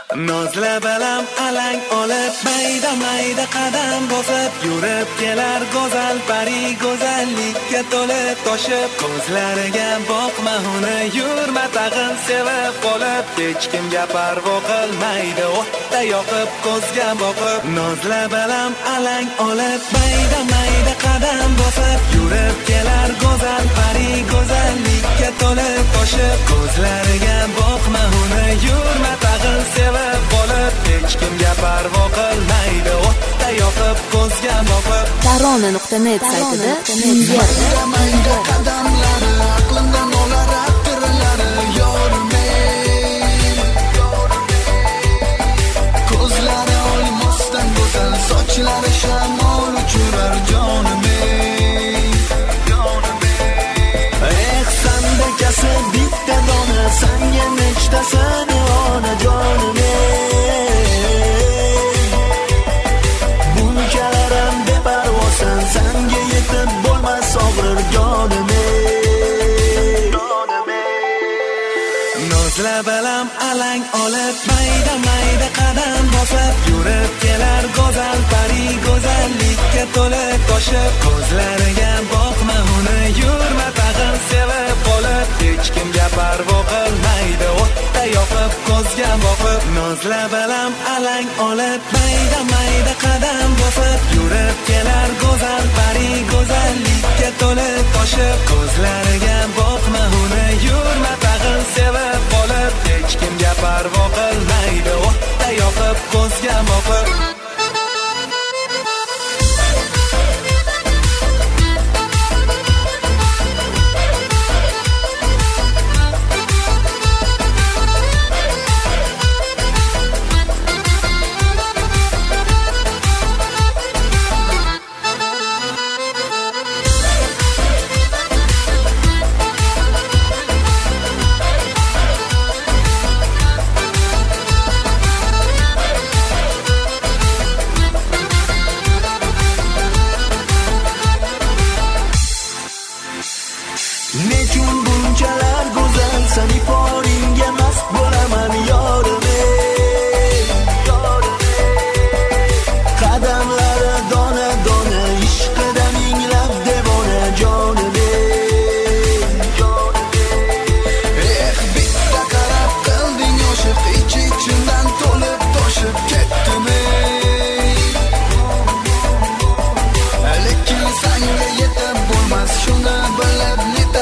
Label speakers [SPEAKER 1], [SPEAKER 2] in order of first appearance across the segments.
[SPEAKER 1] Nozla balam alang olib mayda mayda qadam bosib yurib kelar go'zal pari go'zallikka to'lib toshib ko'zlariga boqma uni yurma tag'in sevib qolib hech kimga parvo qilmaydi o'tda yoqib ko'zga boqib nozla balam alang olib mayda mayda qadam bosib yurib kelar go'zal pari go'zallikka to'lib toshib ko'zlariga boqma uni yurma tag'in sevib qolib hech kimga parvo qilmaydi o'tda yoqib ko'zga boqib
[SPEAKER 2] Tarona.net saytida
[SPEAKER 1] mayda qadamlari aqlimdan olar atirlari yormay ko'zlari olmosdan go'zal sochlari shamol uchurar jonimey sandakasi bitta dona sanga nechtasini ona jonimey bunchalaram beparvosan sanga yetib bo'lmas og'rir jonimey nozla balam alang olib mayda mayda qadam bosib yurib kelar go'zal pari go'zallikka to'lib toshib ko'zlariga boqma uni yurma tag'in sevib qolib hech kimga parvo qilmaydi o'tda yoqib ko'zga boqib nozla balam alang olib mayda mayda qadam bosib yurib kelar go'zal pari go'zallikka to'lib toshib ko'zlariga boqma uni yurma tag'in sevib qolib hech kimga parvo qilmaydi o'tda yoqib ko'zga boqib nechun bunchalar go'zal san iforingga mast bo'laman yorimey qadamlari dona dona ishqida minglab devona jonimey bitta qarab qilding oshiq ich-ichimdan to'lib toshib ketdim lekin sanga yetib bo'lmas shuni bilib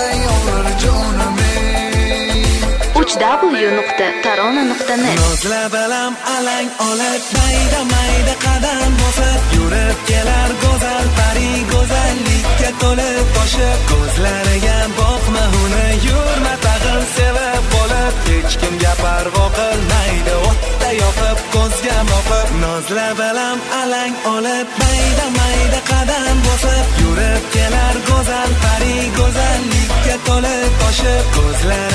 [SPEAKER 2] www.tarona.net
[SPEAKER 1] nozla balam alang olib mayda mayda qadam bosib yurib kelar go'zal pari go'zallikka to'lib toshib ko'zlariga boqma uni yurma tag'in sevib qolib hech kimga parvo qilmaydi o'tda yoqib ko'zga boqib nozla balam alang olib mayda mayda qadam bosib yurib kelar go'zal pari go'zallikka to'lib toshib ko'zlari